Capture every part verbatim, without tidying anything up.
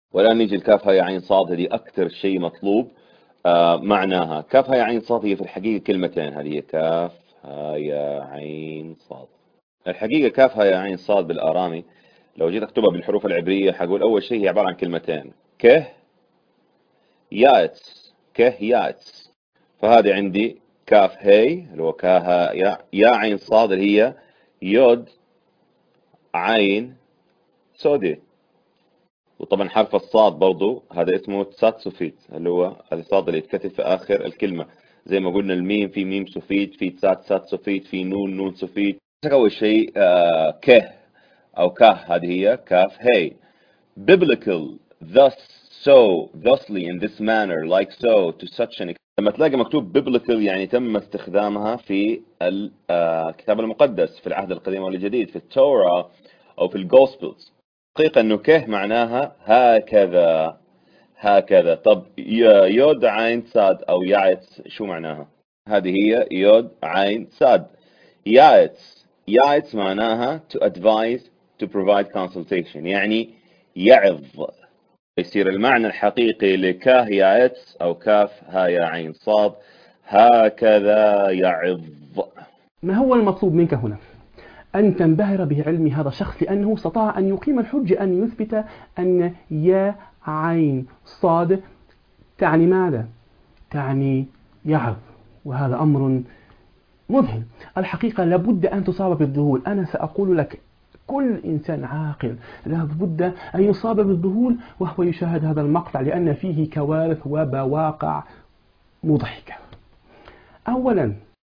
والآن نيجي لكاف هاء عين صاد. هذه أكثر شيء مطلوب. آه معناها كاف هاء عين صاد هي في الحقيقة كلمتين. هذه هي كاف هاء عين صاد. الحقيقة كاف هاء عين صاد بالآرامي لو جيت أكتبها بالحروف العبرية حقول أول شيء هي عبارة عن كلمتين: كه ياتس. كه ياتس. فهذه عندي كاف هاء اللي هو كاها يا, يا عين صاد اللي هي يود عين سودي. وطبعا حرف الصاد برضو هذا اسمه تسات سوفيت اللي هو الصاد اللي يتكتب في آخر الكلمة. زي ما قلنا الميم في ميم سوفيت، في تسات تسات سوفيت، في نون نون سوفيت. أول شيء آه كه أو كه هذه هي كاف هاي. biblical thus so thusly in this manner like so to such an. لما تلاقي مكتوب biblical يعني تم استخدامها في الكتاب المقدس في العهد القديم والجديد في التوراة أو في الجوسبلز. حقيقة أنه كه معناها هكذا هكذا. طب يود عين ساد أو يايتس شو معناها؟ هذه هي يود عين ساد. يايتس يايتس معناها to advise to provide consultation يعني يعظ. يصير المعنى الحقيقي لكاه يايتس أو كاف هاء عين صاد هكذا يعظ. ما هو المطلوب منك هنا؟ أن تنبهر بعلم هذا الشخص لأنه استطاع أن يقيم الحجة أن يثبت أن يا عين صاد تعني ماذا؟ تعني يعظ. وهذا أمر مذهل. الحقيقة لابد أن تصاب بالذهول. أنا سأقول لك كل إنسان عاقل لابد أن يصاب بالذهول وهو يشاهد هذا المقطع لأن فيه كوارث وبواقع مضحكة. أولا،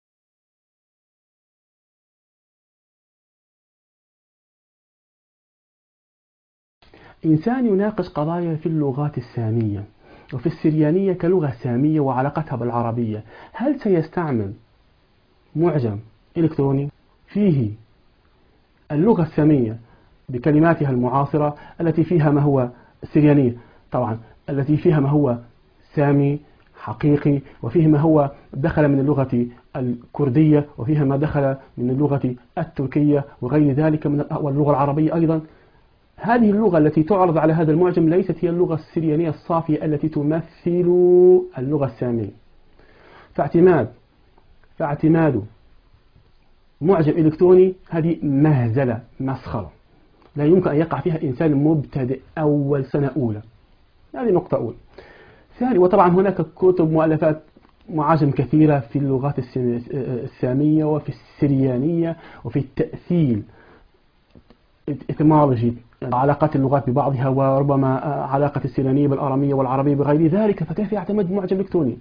إنسان يناقش قضايا في اللغات السامية وفي السريانية كلغة سامية وعلاقتها بالعربية. هل سيستعمل معجم إلكتروني فيه اللغة السامية بكلماتها المعاصرة التي فيها ما هو السريانية طبعا التي فيها ما هو سامي حقيقي وفيه ما هو دخل من اللغة الكردية وفيها ما دخل من اللغة التركية وغير ذلك من واللغة العربية أيضا؟ هذه اللغة التي تعرض على هذا المعجم ليست هي اللغة السريانية الصافية التي تمثل اللغة السامية. فاعتماد فاعتماد معجم إلكتروني هذه مهزلة مسخرة لا يمكن أن يقع فيها إنسان مبتدئ أول سنة أولى. هذه نقطة أولى. ثاني، وطبعا هناك كتب مؤلفات معاجم كثيرة في اللغات السامية وفي السريانية وفي التأثيل etymology علاقات اللغات ببعضها وربما علاقة السريانية بالآرامية والعربية بغير ذلك. فكيف يعتمد معجم إلكتروني؟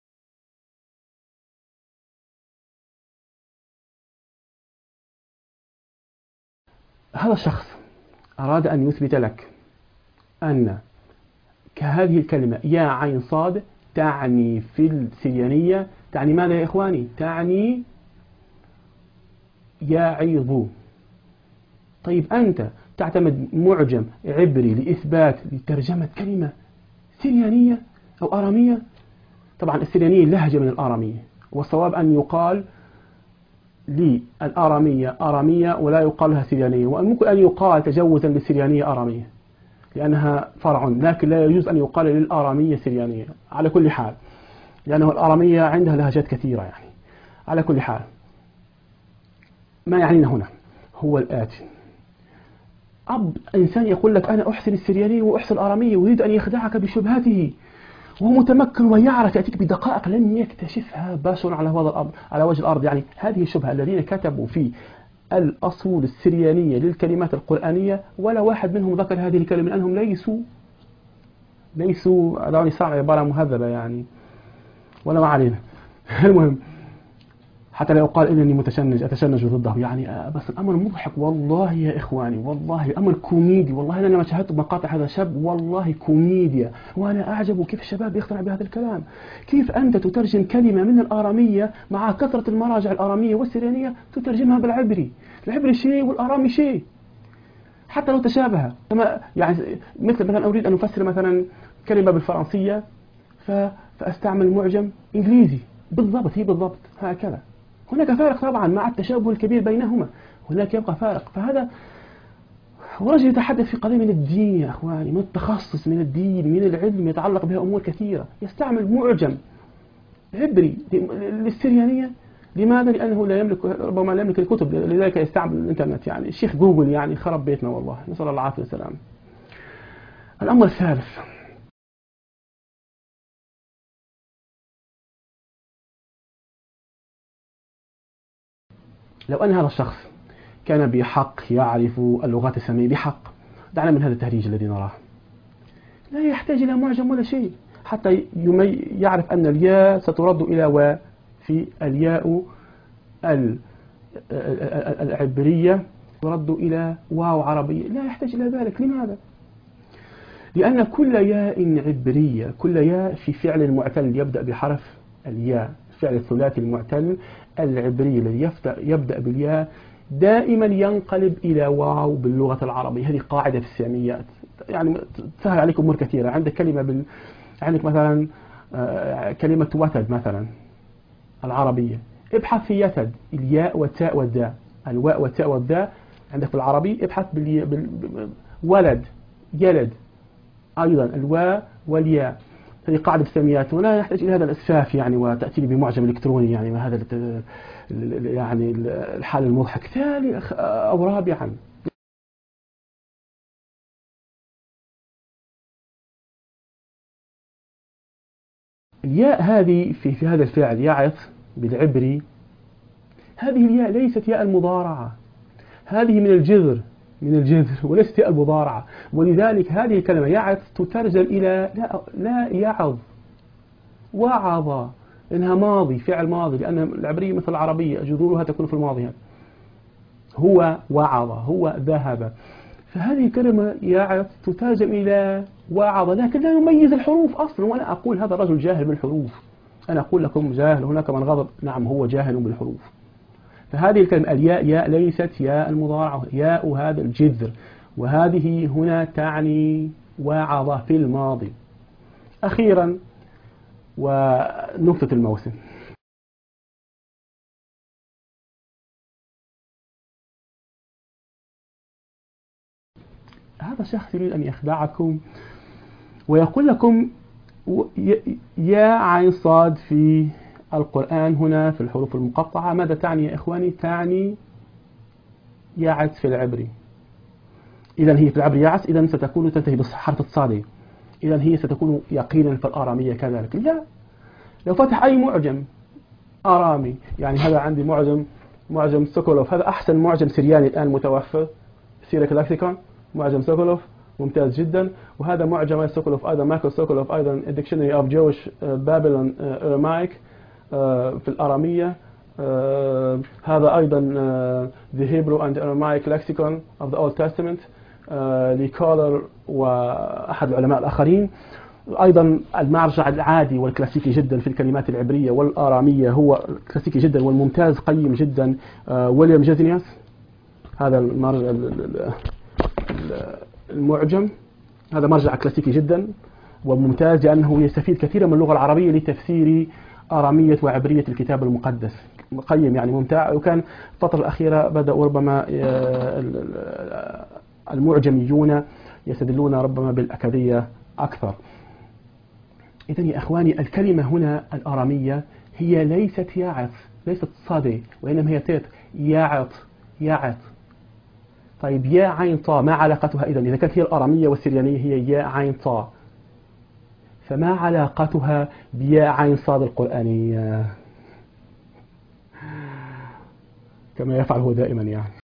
هذا الشخص أراد أن يثبت لك أن كهذه الكلمة يا عين صاد تعني في السريانية تعني ماذا يا إخواني؟ تعني يعظ. طيب أنت تعتمد معجم عبري لإثبات لترجمة كلمة سريانية أو آرامية؟ طبعا السريانية لهجة من الآرامية والصواب أن يقال للآرامية آرامية ولا يقال لها سريانية. وممكن أن يقال تجوزا للسريانية آرامية لأنها فرع لكن لا يجوز أن يقال للآرامية سريانية على كل حال لأنه الآرامية عندها لهجات كثيرة يعني. على كل حال ما يعنينا هنا هو الآتي: أب إنسان يقول لك أنا أحسن السريانية وأحسن الآرامية ويريد أن يخدعك بشبهاته وهو متمكن ويعرف يأتيك بدقائق لم يكتشفها بشر على هذا الأرض على وجه الأرض. يعني هذه الشبهة الذين كتبوا في الأصول السريانية للكلمات القرآنية ولا واحد منهم ذكر هذه الكلمة لأنهم ليسوا ليسوا دعوني صعب عبارة مهذبة يعني ولا ما علينا. المهم حتى لا يقال إنني متشنج أتشنج ضده يعني. بس الأمر مضحك والله يا إخواني والله الأمر كوميدي. والله أنا لما شاهدت مقاطع هذا الشاب والله كوميديا وأنا أعجب كيف الشباب يقتنع بهذا الكلام. كيف أنت تترجم كلمة من الآرامية مع كثرة المراجع الآرامية والسريانية تترجمها بالعبري. العبري شيء والآرامي شيء حتى لو تشابه. يعني مثل مثلا أريد أن أفسر مثلا كلمة بالفرنسية فأستعمل معجم إنجليزي بالضبط هي بالضبط هكذا. هناك فارق طبعا مع التشابه الكبير بينهما هناك يبقى فارق. فهذا ورجل يتحدث في قضية من الدين يا أخواني، من التخصص، من الدين، من العلم يتعلق بها أمور كثيرة، يستعمل معجم عبري للسريانية. لماذا؟ لأنه لا يملك، ربما لا يملك الكتب، لذلك يستعمل الإنترنت. يعني الشيخ جوجل يعني خرب بيتنا والله، نسأل الله العافية والسلام. الأمر الثالث، لو أن هذا الشخص كان بحق يعرف اللغات السامية بحق، دعنا من هذا التهريج الذي نراه، لا يحتاج إلى معجم ولا شيء حتى يعرف أن الياء سترد إلى و في الياء العبرية ترد إلى واو عربية، لا يحتاج إلى ذلك. لماذا؟ لأن كل ياء عبرية، كل ياء في فعل معتل يبدأ بحرف الياء، فعل الثلاثي المعتل العبري الذي يبدأ بالياء دائما ينقلب إلى واو باللغة العربية. هذه قاعدة في الساميات، يعني تسهل عليكم أمور كثيرة. عندك كلمة بال... عندك مثلا كلمة وتد مثلا العربية، ابحث في يتد الياء والتاء والداء، الواء والتاء والداء عندك في العربي، ابحث بال... بال... ولد يلد أيضا الواء والياء. هذه قاعدة الساميات، ولا يحتاج إلى هذا الإسفاف يعني وتأتي بمعجم إلكتروني يعني ما هذا يعني الحال المضحك. ثالث أو رابعا، الياء هذه في في هذا الفعل يعط بالعبري، هذه الياء ليست ياء المضارعة، هذه من الجذر، من الجذر وليست ياء المضارعة. ولذلك هذه الكلمة يعط تترجم إلى لا لا يعظ، وعظ، إنها ماضي، فعل ماضي، لأن العبرية مثل العربية جذورها تكون في الماضي. هو وعظ، هو ذهب. فهذه الكلمة يعط تترجم إلى وعظ، لكن لا يميز الحروف أصلا. وأنا أقول هذا الرجل جاهل بالحروف، أنا أقول لكم جاهل، هناك من غضب، نعم هو جاهل بالحروف. فهذه الكلمة الياء ياء ليست ياء المضارعة، ياء هذا الجذر، وهذه هنا تعني وعظ في الماضي. أخيرا ونكتة الموسم، هذا الشخص يريد أن يخدعكم ويقول لكم يا عين صاد في القرآن هنا في الحروف المقطعة ماذا تعني يا إخواني؟ تعني يعت في العبري. إذا هي في العبري يعت، إذا ستكون تنتهي بحرف الصاد، إذا هي ستكون يقينا في الآرامية كذلك. لا، لو فتح أي معجم آرامي، يعني هذا عندي معجم معجم سوكولوف، هذا أحسن معجم سرياني الآن متوفر، سيرك لاكسيكون، معجم سوكولوف ممتاز جدا. وهذا معجم سوكولوف أيضا، مايكل سوكولوف أيضا Dictionary of Jewish Babylon Aramaic في الآرامية. هذا أيضا The Hebrew and Aramaic Lexicon of the Old Testament لكولر وأحد العلماء الآخرين. أيضا المرجع العادي والكلاسيكي جدا في الكلمات العبرية والآرامية هو كلاسيكي جدا والممتاز قيم جدا ويليام جيزنياس، هذا المرجع المعجم، هذا مرجع كلاسيكي جدا وممتاز لأنه يستفيد كثيرا من اللغة العربية لتفسير آرامية وعبرية الكتاب المقدس، قيم يعني ممتع. وكان الفترة الأخيرة بدأوا ربما المعجميون يستدلون ربما بالأكادية أكثر. إذن يا إخواني الكلمة هنا الآرامية هي ليست يعط، ليست صادي، وإنما هي تيت يعط يعط. طيب يا عين طا ما علاقتها إذن؟ إذا كانت هي الآرامية والسريانية هي يا عين طا، فما علاقتها بيا عين صاد القرآنية كما يفعل هو دائما يعني؟